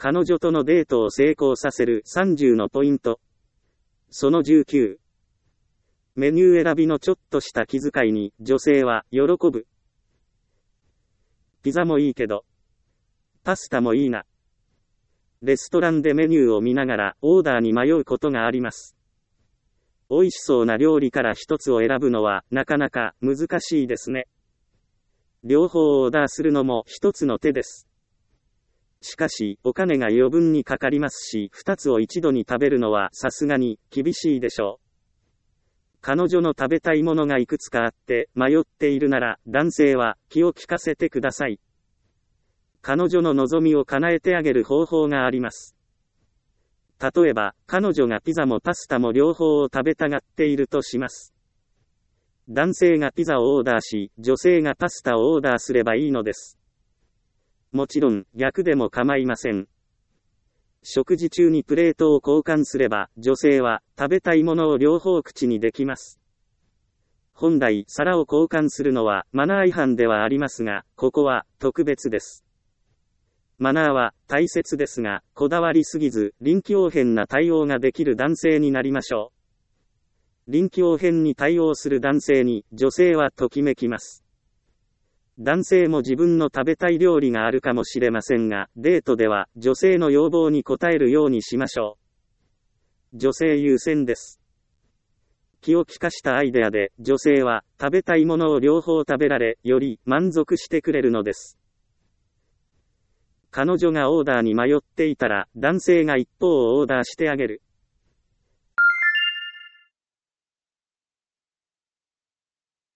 彼女とのデートを成功させる30のポイント。その19。メニュー選びのちょっとした気遣いに女性は喜ぶ。ピザもいいけど、パスタもいいな。レストランでメニューを見ながらオーダーに迷うことがあります。美味しそうな料理から一つを選ぶのはなかなか難しいですね。両方をオーダーするのも一つの手です。しかし、お金が余分にかかりますし、二つを一度に食べるのはさすがに厳しいでしょう。彼女の食べたいものがいくつかあって迷っているなら、男性は気を利かせてください。彼女の望みを叶えてあげる方法があります。例えば、彼女がピザもパスタも両方を食べたがっているとします。男性がピザをオーダーし、女性がパスタをオーダーすればいいのです。もちろん、逆でも構いません。食事中にプレートを交換すれば、女性は食べたいものを両方口にできます。本来、皿を交換するのはマナー違反ではありますが、ここは特別です。マナーは大切ですが、こだわりすぎず、臨機応変な対応ができる男性になりましょう。臨機応変に対応する男性に、女性はときめきます。男性も自分の食べたい料理があるかもしれませんが、デートでは女性の要望に応えるようにしましょう。女性優先です。気を利かしたアイデアで、女性は食べたいものを両方食べられ、より満足してくれるのです。彼女がオーダーに迷っていたら、男性が一方をオーダーしてあげる。